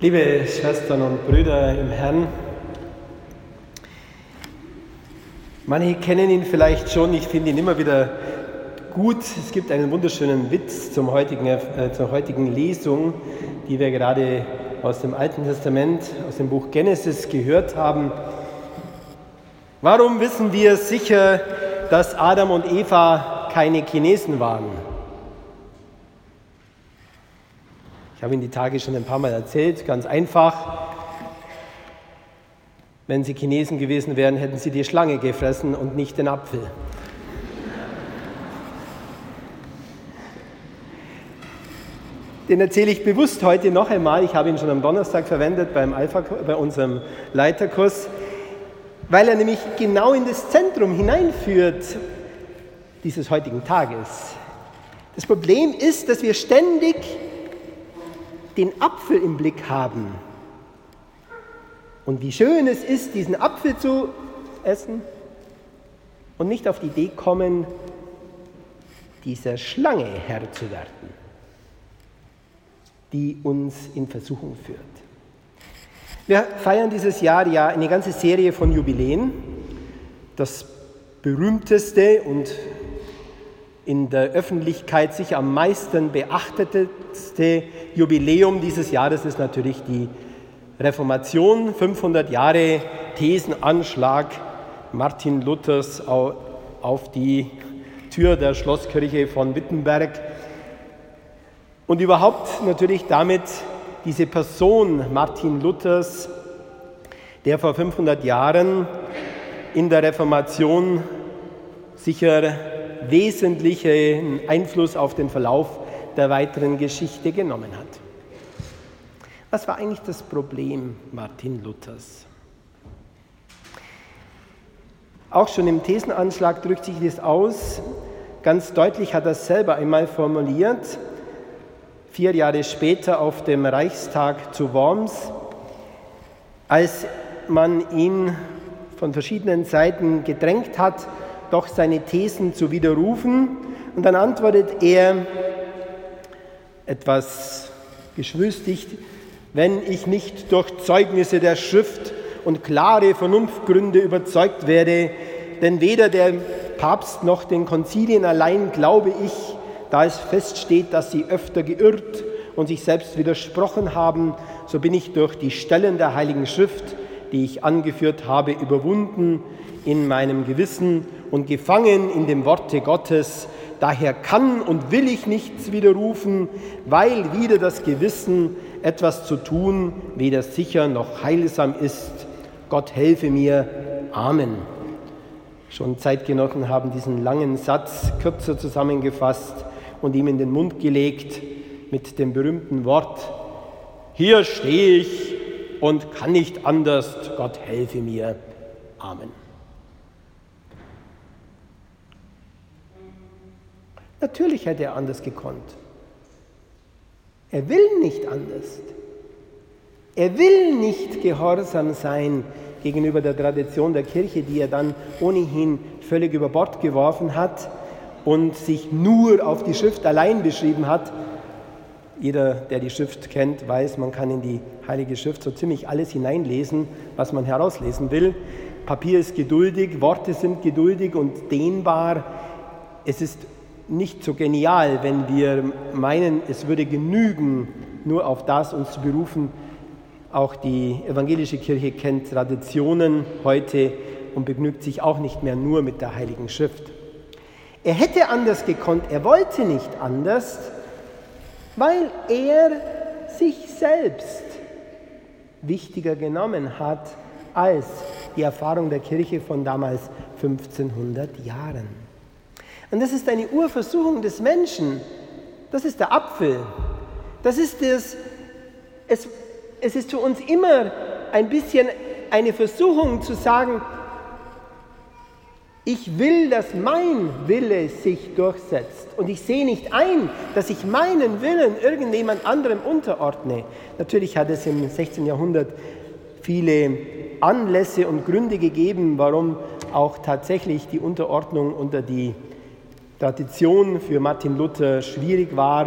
Liebe Schwestern und Brüder im Herrn, manche kennen ihn vielleicht schon, ich finde ihn immer wieder gut. Es gibt einen wunderschönen Witz zur heutigen Lesung, die wir gerade aus dem Alten Testament, aus dem Buch Genesis gehört haben. Warum wissen wir sicher, dass Adam und Eva keine Chinesen waren? Ich habe Ihnen die Tage schon ein paar Mal erzählt, ganz einfach. Wenn sie Chinesen gewesen wären, hätten sie die Schlange gefressen und nicht den Apfel. Den erzähle ich bewusst heute noch einmal. Ich habe ihn schon am Donnerstag verwendet bei unserem Leiterkurs, weil er nämlich genau in das Zentrum hineinführt dieses heutigen Tages. Das Problem ist, dass wir ständig den Apfel im Blick haben. Und wie schön es ist, diesen Apfel zu essen und nicht auf die Idee kommen, dieser Schlange Herr zu werden, die uns in Versuchung führt. Wir feiern dieses Jahr ja eine ganze Serie von Jubiläen. Das berühmteste und in der Öffentlichkeit sicher am meisten beachtetste Jubiläum dieses Jahres ist natürlich die Reformation, 500 Jahre Thesenanschlag Martin Luthers auf die Tür der Schlosskirche von Wittenberg und überhaupt natürlich damit diese Person Martin Luthers, der vor 500 Jahren in der Reformation sicher wesentlichen Einfluss auf den Verlauf der weiteren Geschichte genommen hat. Was war eigentlich das Problem Martin Luthers? Auch schon im Thesenanschlag drückt sich das aus. Ganz deutlich hat er es selber einmal formuliert, 4 Jahre später auf dem Reichstag zu Worms, als man ihn von verschiedenen Seiten gedrängt hat, doch seine Thesen zu widerrufen. Und dann antwortet er etwas geschwülstig: Wenn ich nicht durch Zeugnisse der Schrift und klare Vernunftgründe überzeugt werde, denn weder der Papst noch den Konzilien allein glaube ich, da es feststeht, dass sie öfter geirrt und sich selbst widersprochen haben, so bin ich durch die Stellen der Heiligen Schrift, die ich angeführt habe, überwunden in meinem Gewissen und gefangen in dem Worte Gottes. Daher kann und will ich nichts widerrufen, weil wider das Gewissen etwas zu tun weder sicher noch heilsam ist. Gott helfe mir. Amen. Schon Zeitgenossen haben diesen langen Satz kürzer zusammengefasst und ihm in den Mund gelegt mit dem berühmten Wort: Hier stehe ich und kann nicht anders. Gott helfe mir. Amen. Natürlich hätte er anders gekonnt. Er will nicht anders. Er will nicht gehorsam sein gegenüber der Tradition der Kirche, die er dann ohnehin völlig über Bord geworfen hat und sich nur auf die Schrift allein beschrieben hat. Jeder, der die Schrift kennt, weiß, man kann in die Heilige Schrift so ziemlich alles hineinlesen, was man herauslesen will. Papier ist geduldig, Worte sind geduldig und dehnbar. Es ist nicht so genial, wenn wir meinen, es würde genügen, nur auf das uns zu berufen. Auch die evangelische Kirche kennt Traditionen heute und begnügt sich auch nicht mehr nur mit der Heiligen Schrift. Er hätte anders gekonnt, er wollte nicht anders, weil er sich selbst wichtiger genommen hat als die Erfahrung der Kirche von damals 1500 Jahren. Und das ist eine Urversuchung des Menschen. Das ist der Apfel. Das ist es ist für uns immer ein bisschen eine Versuchung zu sagen, ich will, dass mein Wille sich durchsetzt. Und ich sehe nicht ein, dass ich meinen Willen irgendjemand anderem unterordne. Natürlich hat es im 16. Jahrhundert viele Anlässe und Gründe gegeben, warum auch tatsächlich die Unterordnung unter die Tradition für Martin Luther schwierig war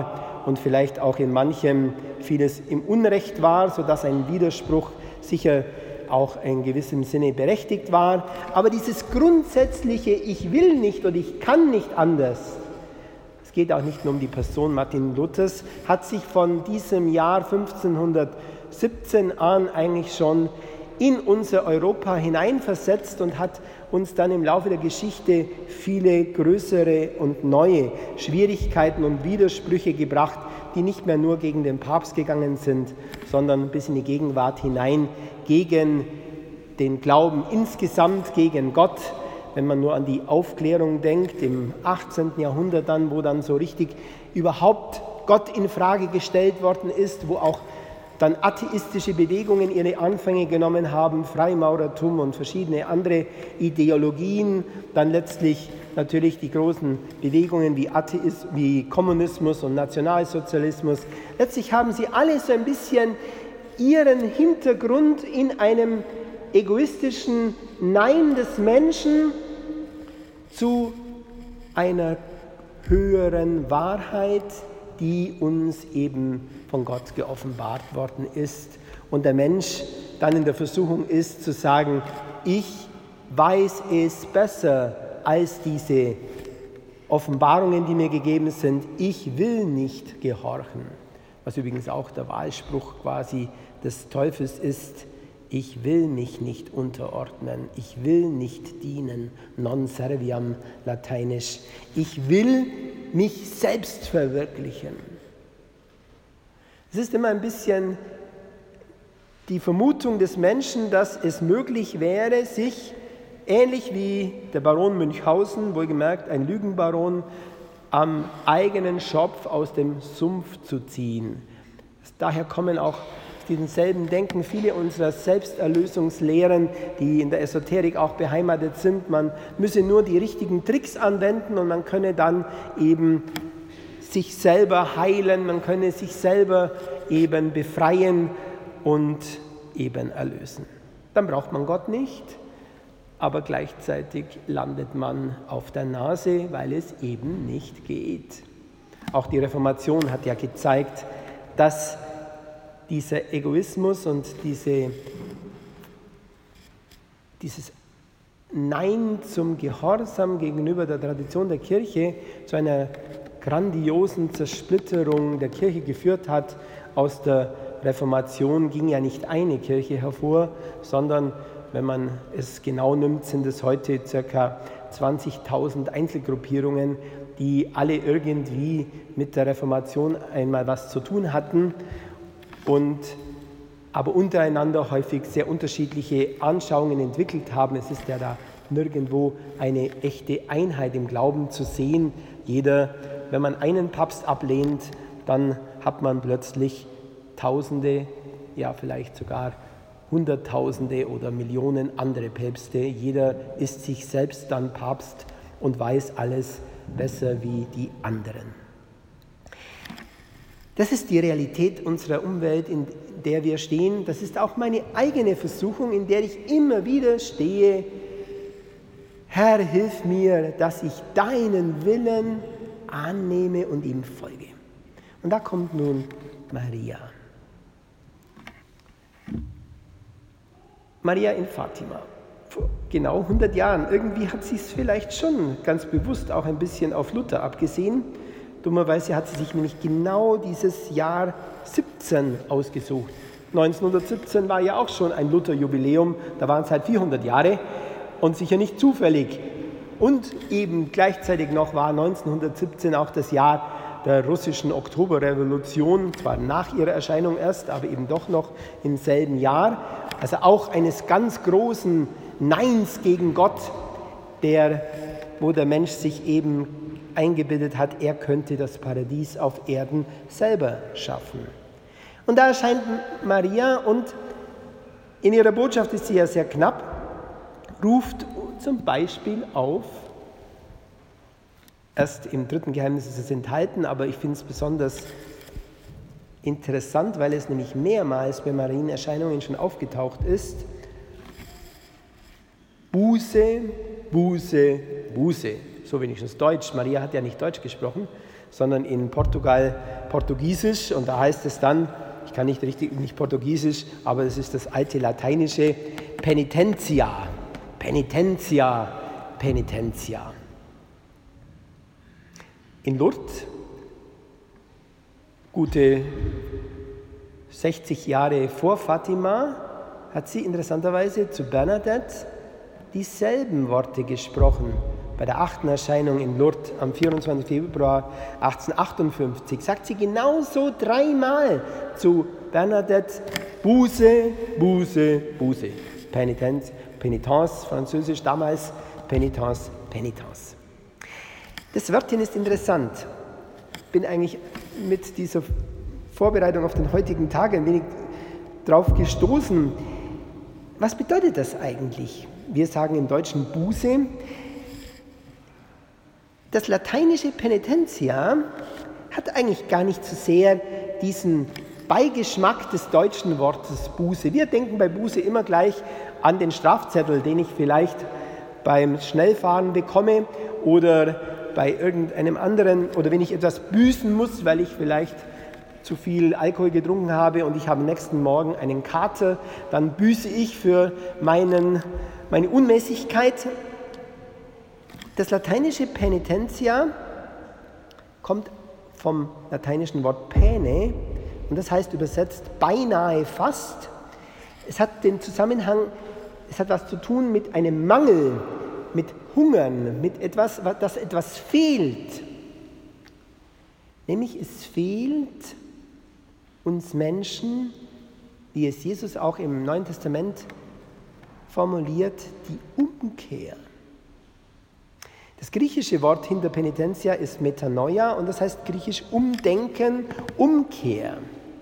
und vielleicht auch in manchem vieles im Unrecht war, sodass ein Widerspruch sicher auch in gewissem Sinne berechtigt war. Aber dieses grundsätzliche Ich will nicht oder ich kann nicht anders, es geht auch nicht nur um die Person Martin Luthers, hat sich von diesem Jahr 1517 an eigentlich schon in unser Europa hineinversetzt und hat uns dann im Laufe der Geschichte viele größere und neue Schwierigkeiten und Widersprüche gebracht, die nicht mehr nur gegen den Papst gegangen sind, sondern bis in die Gegenwart hinein gegen den Glauben insgesamt, gegen Gott. Wenn man nur an die Aufklärung denkt, im 18. Jahrhundert dann, wo dann so richtig überhaupt Gott in Frage gestellt worden ist, wo auch dann atheistische Bewegungen ihre Anfänge genommen haben, Freimaurertum und verschiedene andere Ideologien, dann letztlich natürlich die großen Bewegungen wie Kommunismus und Nationalsozialismus. Letztlich haben sie alle so ein bisschen ihren Hintergrund in einem egoistischen Nein des Menschen zu einer höheren Wahrheit, die uns eben von Gott geoffenbart worden ist. Und der Mensch dann in der Versuchung ist zu sagen, ich weiß es besser als diese Offenbarungen, die mir gegeben sind. Ich will nicht gehorchen. Was übrigens auch der Wahlspruch quasi des Teufels ist. Ich will mich nicht unterordnen, ich will nicht dienen, non serviam lateinisch. Ich will mich selbst verwirklichen. Es ist immer ein bisschen die Vermutung des Menschen, dass es möglich wäre, sich ähnlich wie der Baron Münchhausen, wohlgemerkt ein Lügenbaron, am eigenen Schopf aus dem Sumpf zu ziehen. Daher kommen auch diesen selben Denken viele unserer Selbsterlösungslehren, die in der Esoterik auch beheimatet sind. Man müsse nur die richtigen Tricks anwenden und man könne dann eben sich selber heilen, man könne sich selber eben befreien und eben erlösen. Dann braucht man Gott nicht, aber gleichzeitig landet man auf der Nase, weil es eben nicht geht. Auch die Reformation hat ja gezeigt, dass dieser Egoismus und dieses Nein zum Gehorsam gegenüber der Tradition der Kirche zu einer grandiosen Zersplitterung der Kirche geführt hat. Aus der Reformation ging ja nicht eine Kirche hervor, sondern, wenn man es genau nimmt, sind es heute ca. 20.000 Einzelgruppierungen, die alle irgendwie mit der Reformation einmal was zu tun hatten und aber untereinander häufig sehr unterschiedliche Anschauungen entwickelt haben. Es ist ja da nirgendwo eine echte Einheit im Glauben zu sehen. Wenn man einen Papst ablehnt, dann hat man plötzlich Tausende, ja vielleicht sogar Hunderttausende oder Millionen andere Päpste. Jeder ist sich selbst dann Papst und weiß alles besser wie die anderen. Das ist die Realität unserer Umwelt, in der wir stehen. Das ist auch meine eigene Versuchung, in der ich immer wieder stehe. Herr, hilf mir, dass ich deinen Willen annehme und ihm folge. Und da kommt nun Maria. Maria in Fatima. Vor genau 100 Jahren. Irgendwie hat sie es vielleicht schon ganz bewusst auch ein bisschen auf Luther abgesehen. Dummerweise hat sie sich nämlich genau dieses Jahr 17 ausgesucht. 1917 war ja auch schon ein Luther-Jubiläum, da waren es halt 400 Jahre und sicher nicht zufällig. Und eben gleichzeitig noch war 1917 auch das Jahr der russischen Oktoberrevolution, zwar nach ihrer Erscheinung erst, aber eben doch noch im selben Jahr. Also auch eines ganz großen Neins gegen Gott, wo der Mensch sich eben eingebildet hat, er könnte das Paradies auf Erden selber schaffen. Und da erscheint Maria und in ihrer Botschaft ist sie ja sehr knapp, ruft zum Beispiel auf, erst im 3. Geheimnis ist es enthalten, aber ich finde es besonders interessant, weil es nämlich mehrmals bei Marienerscheinungen schon aufgetaucht ist. Buße, Buße, Buße. So wenigstens Deutsch. Maria hat ja nicht Deutsch gesprochen, sondern in Portugal Portugiesisch. Und da heißt es dann, ich kann nicht Portugiesisch, aber es ist das alte Lateinische, Penitentia, Penitentia, Penitentia. In Lourdes, gute 60 Jahre vor Fatima, hat sie interessanterweise zu Bernadette dieselben Worte gesprochen. Bei der 8. Erscheinung in Lourdes am 24. Februar 1858 sagt sie genauso 3-mal zu Bernadette: Buße, Buße, Buße. Penitenz, Penitence, französisch damals, Penitence, Penitence. Das Wörtchen ist interessant. Ich bin eigentlich mit dieser Vorbereitung auf den heutigen Tag ein wenig drauf gestoßen. Was bedeutet das eigentlich? Wir sagen im Deutschen Buße. Das lateinische Penitentia hat eigentlich gar nicht so sehr diesen Beigeschmack des deutschen Wortes Buße. Wir denken bei Buße immer gleich an den Strafzettel, den ich vielleicht beim Schnellfahren bekomme oder bei irgendeinem anderen, oder wenn ich etwas büßen muss, weil ich vielleicht zu viel Alkohol getrunken habe und ich habe am nächsten Morgen einen Kater, dann büße ich für meine Unmäßigkeit. Das lateinische Penitentia kommt vom lateinischen Wort pene und das heißt übersetzt beinahe fast. Es hat den Zusammenhang, es hat was zu tun mit einem Mangel, mit Hungern, mit etwas, dass etwas fehlt. Nämlich es fehlt uns Menschen, wie es Jesus auch im Neuen Testament formuliert, die Umkehr. Das griechische Wort hinter Penitentia ist Metanoia und das heißt griechisch Umdenken, Umkehr.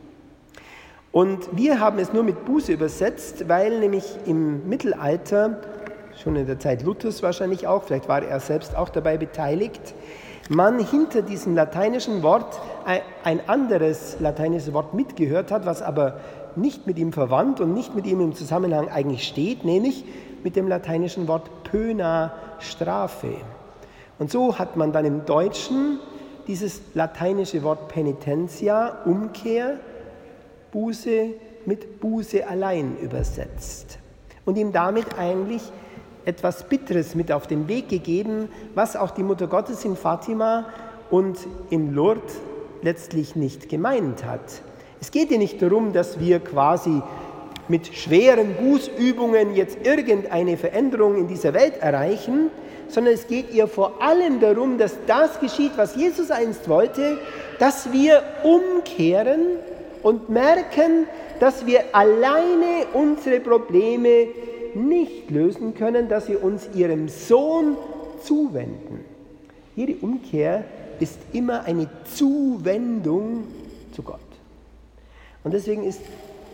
Und wir haben es nur mit Buße übersetzt, weil nämlich im Mittelalter, schon in der Zeit Luthers wahrscheinlich auch, vielleicht war er selbst auch dabei beteiligt, man hinter diesem lateinischen Wort ein anderes lateinisches Wort mitgehört hat, was aber nicht mit ihm verwandt und nicht mit ihm im Zusammenhang eigentlich steht, nämlich mit dem lateinischen Wort pöna, Strafe. Und so hat man dann im Deutschen dieses lateinische Wort Penitentia, Umkehr, Buße, mit Buße allein übersetzt und ihm damit eigentlich etwas Bitteres mit auf den Weg gegeben, was auch die Mutter Gottes in Fatima und in Lourdes letztlich nicht gemeint hat. Es geht ja nicht darum, dass wir quasi mit schweren Bußübungen jetzt irgendeine Veränderung in dieser Welt erreichen, sondern es geht ihr vor allem darum, dass das geschieht, was Jesus einst wollte, dass wir umkehren und merken, dass wir alleine unsere Probleme nicht lösen können, dass wir uns ihrem Sohn zuwenden. Jede Umkehr ist immer eine Zuwendung zu Gott. Und deswegen ist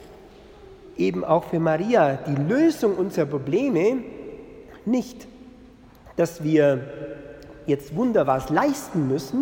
eben auch für Maria die Lösung unserer Probleme nicht, dass wir jetzt wunderbar leisten müssen,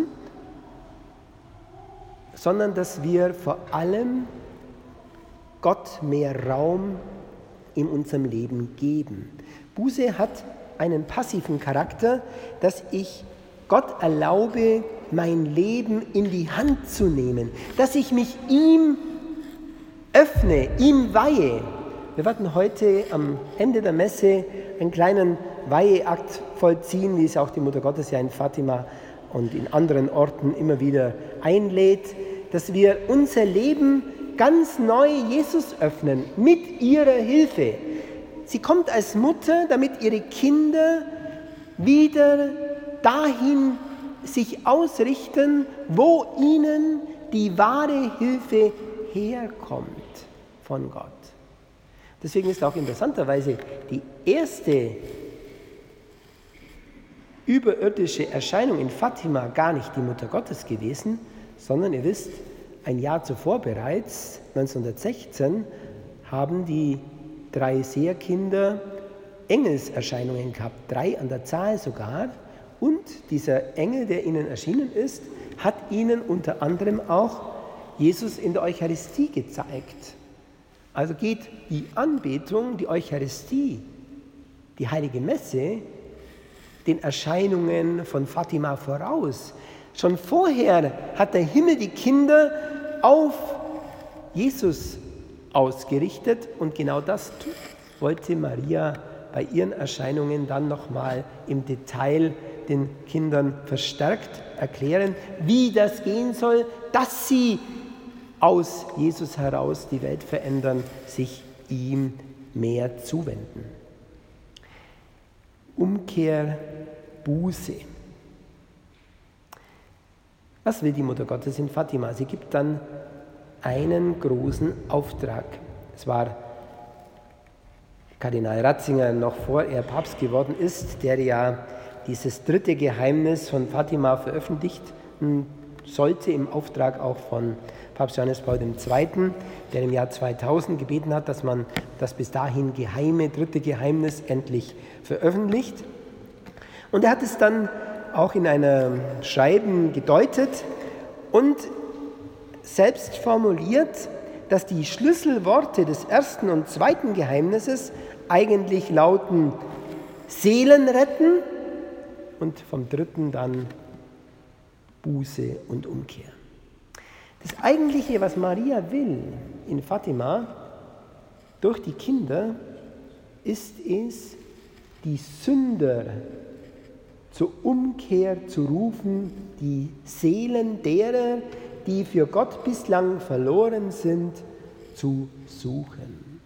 sondern dass wir vor allem Gott mehr Raum in unserem Leben geben. Buße hat einen passiven Charakter, dass ich Gott erlaube, mein Leben in die Hand zu nehmen, dass ich mich ihm öffne, ihm weihe. Wir werden heute am Ende der Messe einen kleinen Weiheakt vollziehen, wie es auch die Mutter Gottes ja in Fatima und in anderen Orten immer wieder einlädt, dass wir unser Leben ganz neu Jesus öffnen, mit ihrer Hilfe. Sie kommt als Mutter, damit ihre Kinder wieder dahin sich ausrichten, wo ihnen die wahre Hilfe herkommt von Gott. Deswegen ist auch interessanterweise die erste überirdische Erscheinung in Fatima gar nicht die Mutter Gottes gewesen, sondern ihr wisst, ein Jahr zuvor bereits, 1916, haben die 3 Seherkinder Engelserscheinungen gehabt, 3 an der Zahl sogar. Und dieser Engel, der ihnen erschienen ist, hat ihnen unter anderem auch Jesus in der Eucharistie gezeigt. Also geht die Anbetung, die Eucharistie, die Heilige Messe, den Erscheinungen von Fatima voraus. Schon vorher hat der Himmel die Kinder auf Jesus ausgerichtet und genau das wollte Maria bei ihren Erscheinungen dann nochmal im Detail den Kindern verstärkt erklären, wie das gehen soll, dass sie aus Jesus heraus die Welt verändern, sich ihm mehr zuwenden. Umkehr, Buße. Was will die Mutter Gottes in Fatima? Sie gibt dann einen großen Auftrag. Es war Kardinal Ratzinger, noch vor er Papst geworden ist, der ja dieses dritte Geheimnis von Fatima veröffentlichten sollte, im Auftrag auch von Papst Johannes Paul II., der im Jahr 2000 gebeten hat, dass man das bis dahin geheime dritte Geheimnis endlich veröffentlicht. Und er hat es dann auch in einem Schreiben gedeutet und selbst formuliert, dass die Schlüsselworte des ersten und zweiten Geheimnisses eigentlich lauten Seelen retten und vom dritten dann Buße und Umkehr. Das Eigentliche, was Maria will in Fatima durch die Kinder, ist es, die Sünder zur Umkehr zu rufen, die Seelen derer, die für Gott bislang verloren sind, zu suchen.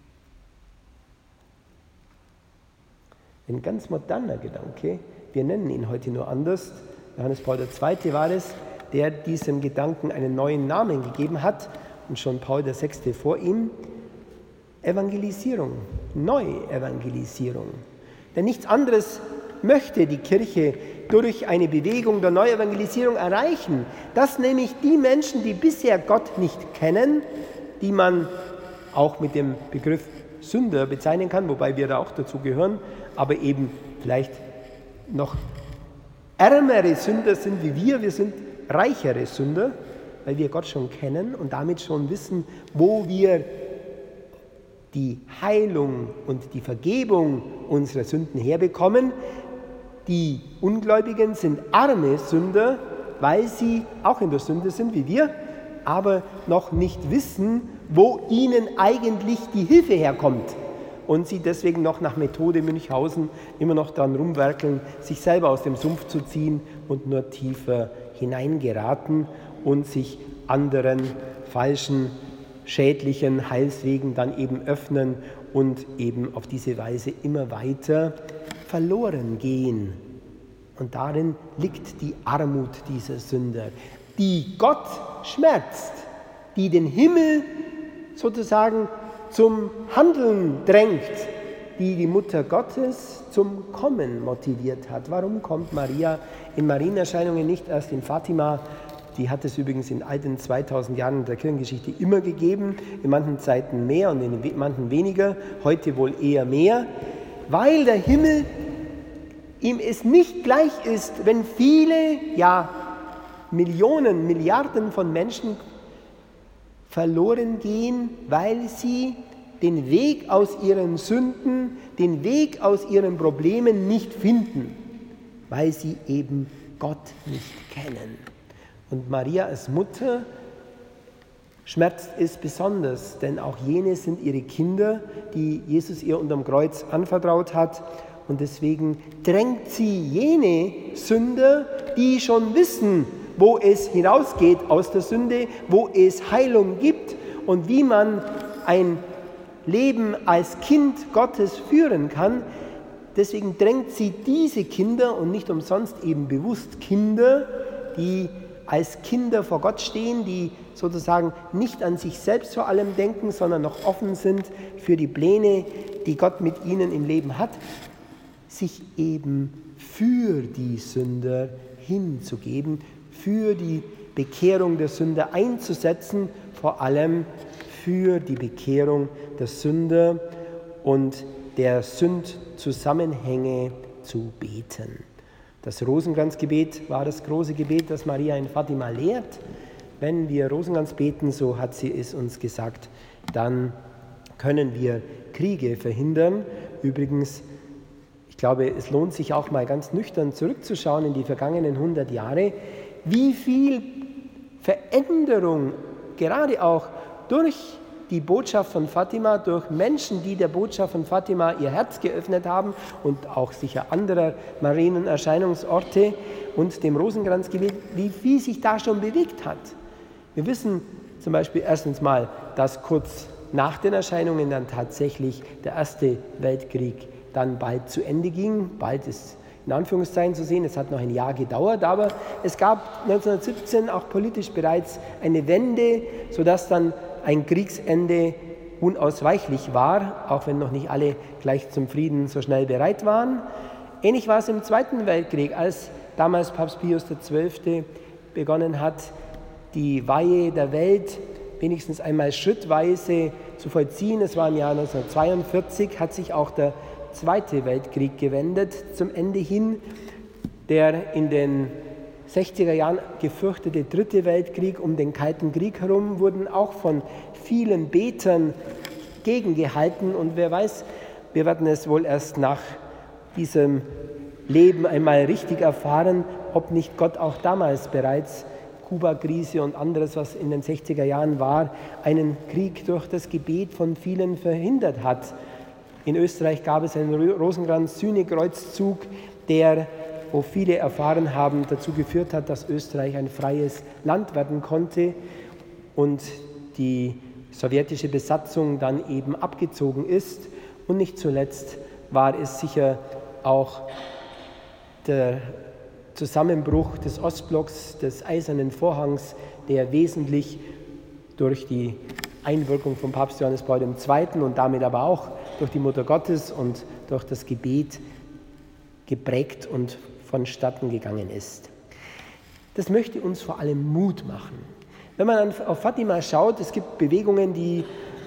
Ein ganz moderner Gedanke, wir nennen ihn heute nur anders. Johannes Paul II. War es, der diesem Gedanken einen neuen Namen gegeben hat und schon Paul VI. Vor ihm. Evangelisierung, Neuevangelisierung. Denn nichts anderes möchte die Kirche durch eine Bewegung der Neuevangelisierung erreichen, dass nämlich die Menschen, die bisher Gott nicht kennen, die man auch mit dem Begriff Sünder bezeichnen kann, wobei wir da auch dazu gehören, aber eben vielleicht noch ärmere Sünder sind wie wir sind reichere Sünder, weil wir Gott schon kennen und damit schon wissen, wo wir die Heilung und die Vergebung unserer Sünden herbekommen. Die Ungläubigen sind arme Sünder, weil sie auch in der Sünde sind wie wir, aber noch nicht wissen, wo ihnen eigentlich die Hilfe herkommt. Und sie deswegen noch nach Methode Münchhausen immer noch daran rumwerkeln, sich selber aus dem Sumpf zu ziehen und nur tiefer hineingeraten und sich anderen falschen, schädlichen Heilswegen dann eben öffnen und eben auf diese Weise immer weiter verloren gehen. Und darin liegt die Armut dieser Sünder, die Gott schmerzt, die den Himmel sozusagen zum Handeln drängt, die die Mutter Gottes zum Kommen motiviert hat. Warum kommt Maria in Marienerscheinungen nicht erst in Fatima? Die hat es übrigens in all den 2000 Jahren der Kirchengeschichte immer gegeben, in manchen Zeiten mehr und in manchen weniger, heute wohl eher mehr, weil der Himmel ihm es nicht gleich ist, wenn viele, ja Millionen, Milliarden von Menschen verloren gehen, weil sie den Weg aus ihren Sünden, den Weg aus ihren Problemen nicht finden, weil sie eben Gott nicht kennen. Und Maria als Mutter schmerzt es besonders, denn auch jene sind ihre Kinder, die Jesus ihr unterm Kreuz anvertraut hat. Und deswegen drängt sie jene Sünder, die schon wissen, wo es hinausgeht aus der Sünde, wo es Heilung gibt und wie man ein Leben als Kind Gottes führen kann. Deswegen drängt sie diese Kinder und nicht umsonst eben bewusst Kinder, die als Kinder vor Gott stehen, die sozusagen nicht an sich selbst vor allem denken, sondern noch offen sind für die Pläne, die Gott mit ihnen im Leben hat, sich eben für die Sünder hinzugeben, für die Bekehrung der Sünder einzusetzen, vor allem für die Bekehrung der Sünder und der Sündzusammenhänge zu beten. Das Rosenkranzgebet war das große Gebet, das Maria in Fatima lehrt. Wenn wir Rosenkranz beten, so hat sie es uns gesagt, dann können wir Kriege verhindern. Übrigens, ich glaube, es lohnt sich auch mal ganz nüchtern zurückzuschauen in die vergangenen 100 Jahre. wie viel Veränderung gerade auch durch die Botschaft von Fatima, durch Menschen, die der Botschaft von Fatima ihr Herz geöffnet haben und auch sicher anderer Marienerscheinungsorte und dem Rosenkranzgebet, wie viel sich da schon bewegt hat. Wir wissen zum Beispiel erstens mal, dass kurz nach den Erscheinungen dann tatsächlich der Erste Weltkrieg dann bald zu Ende ging. Bald ist in Anführungszeichen zu sehen, es hat noch ein Jahr gedauert, aber es gab 1917 auch politisch bereits eine Wende, sodass dann ein Kriegsende unausweichlich war, auch wenn noch nicht alle gleich zum Frieden so schnell bereit waren. Ähnlich war es im Zweiten Weltkrieg, als damals Papst Pius XII. Begonnen hat, die Weihe der Welt wenigstens einmal schrittweise zu vollziehen. Es war im Jahr 1942, hat sich auch der Zweite Weltkrieg gewendet zum Ende hin. Der in den 60er Jahren gefürchtete Dritte Weltkrieg um den Kalten Krieg herum wurden auch von vielen Betern gegengehalten. Und wer weiß, wir werden es wohl erst nach diesem Leben einmal richtig erfahren, ob nicht Gott auch damals bereits Kuba-Krise und anderes, was in den 60er Jahren war, einen Krieg durch das Gebet von vielen verhindert hat. In Österreich gab es einen Rosenkranz-Sühne-Kreuzzug, der, wo viele erfahren haben, dazu geführt hat, dass Österreich ein freies Land werden konnte und die sowjetische Besatzung dann eben abgezogen ist. Und nicht zuletzt war es sicher auch der Zusammenbruch des Ostblocks, des Eisernen Vorhangs, der wesentlich durch die Einwirkung von Papst Johannes Paul II. Und damit aber auch durch die Mutter Gottes und durch das Gebet geprägt und vonstatten gegangen ist. Das möchte uns vor allem Mut machen. Wenn man auf Fatima schaut, es gibt Bewegungen, die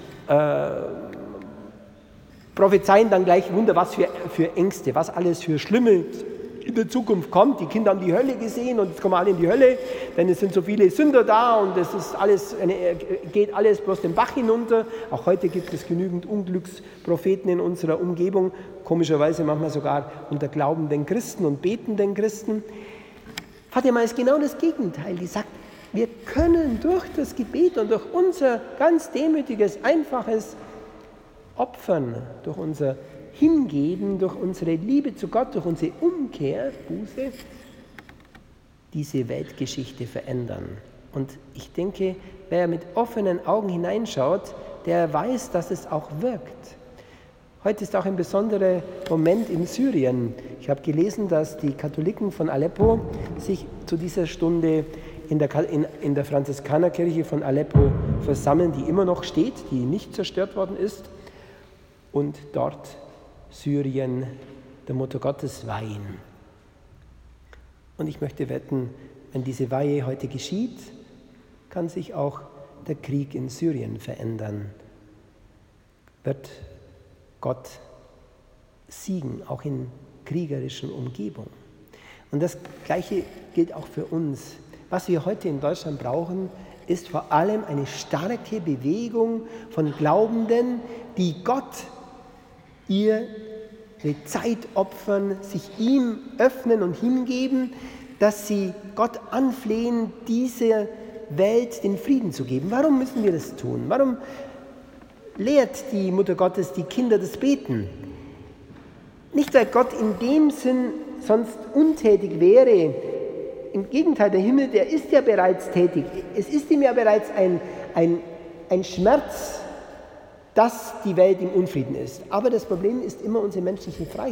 prophezeien dann gleich Wunder, was für Ängste, was alles für Schlimme in der Zukunft kommt. Die Kinder haben die Hölle gesehen und jetzt kommen alle in die Hölle, denn es sind so viele Sünder da und es ist alles, geht alles bloß den Bach hinunter. Auch heute gibt es genügend Unglückspropheten in unserer Umgebung, komischerweise manchmal sogar unter glaubenden Christen und betenden Christen. Fatima ist genau das Gegenteil, die sagt, wir können durch das Gebet und durch unser ganz demütiges, einfaches Opfern, durch unser Hingeben, durch unsere Liebe zu Gott, durch unsere Umkehr, Buße, diese Weltgeschichte verändern. Und ich denke, wer mit offenen Augen hineinschaut, der weiß, dass es auch wirkt. Heute ist auch ein besonderer Moment in Syrien. Ich habe gelesen, dass die Katholiken von Aleppo sich zu dieser Stunde in der Franziskanerkirche von Aleppo versammeln, die immer noch steht, die nicht zerstört worden ist, und dort Syrien der Mutter Gottes weihen. Und ich möchte wetten, wenn diese Weihe heute geschieht, kann sich auch der Krieg in Syrien verändern. Wird Gott siegen, auch in kriegerischen Umgebungen. Und das Gleiche gilt auch für uns. Was wir heute in Deutschland brauchen, ist vor allem eine starke Bewegung von Glaubenden, die Gott ihre Zeit opfern, sich ihm öffnen und hingeben, dass sie Gott anflehen, dieser Welt den Frieden zu geben. Warum müssen wir das tun? Warum lehrt die Mutter Gottes die Kinder das Beten? Nicht, weil Gott in dem Sinn sonst untätig wäre. Im Gegenteil, der Himmel, der ist ja bereits tätig. Es ist ihm ja bereits ein Schmerz, dass die Welt im Unfrieden ist. Aber das Problem ist immer unsere menschliche Freiheit.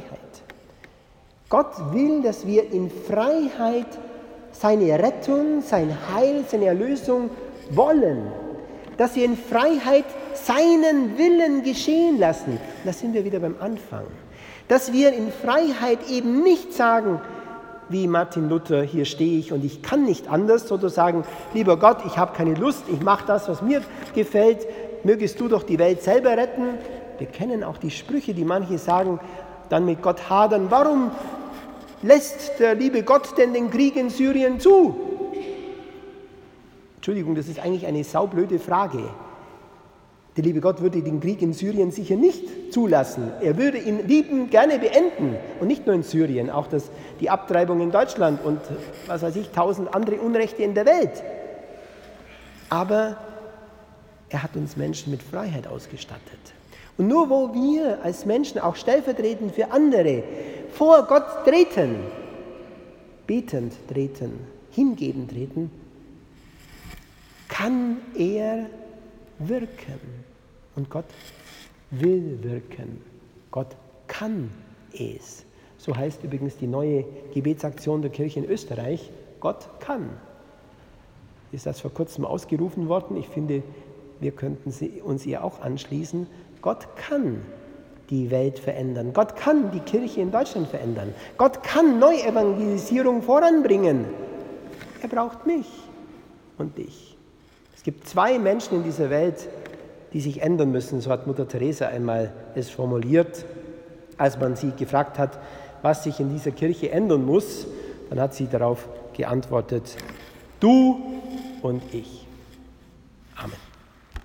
Gott will, dass wir in Freiheit seine Rettung, sein Heil, seine Erlösung wollen. Dass wir in Freiheit seinen Willen geschehen lassen. Da sind wir wieder beim Anfang. Dass wir in Freiheit eben nicht sagen, wie Martin Luther, hier stehe ich und ich kann nicht anders, sozusagen, lieber Gott, ich habe keine Lust, ich mache das, was mir gefällt, mögest du doch die Welt selber retten. Wir kennen auch die Sprüche, die manche sagen, dann mit Gott hadern, warum lässt der liebe Gott denn den Krieg in Syrien zu? Entschuldigung, das ist eigentlich eine saublöde Frage. Der liebe Gott würde den Krieg in Syrien sicher nicht zulassen. Er würde ihn liebend gerne beenden. Und nicht nur in Syrien, auch die Abtreibung in Deutschland und was weiß ich, 1000 andere Unrechte in der Welt. Aber er hat uns Menschen mit Freiheit ausgestattet. Und nur wo wir als Menschen auch stellvertretend für andere vor Gott treten, betend treten, hingebend treten, kann er wirken. Und Gott will wirken. Gott kann es. So heißt übrigens die neue Gebetsaktion der Kirche in Österreich. Gott kann. Ist das vor kurzem ausgerufen worden? Ich finde, wir könnten uns ihr auch anschließen. Gott kann die Welt verändern. Gott kann die Kirche in Deutschland verändern. Gott kann Neuevangelisierung voranbringen. Er braucht mich und dich. Es gibt 2 Menschen in dieser Welt, die sich ändern müssen. So hat Mutter Teresa einmal es formuliert, als man sie gefragt hat, was sich in dieser Kirche ändern muss. Dann hat sie darauf geantwortet, du und ich. Amen.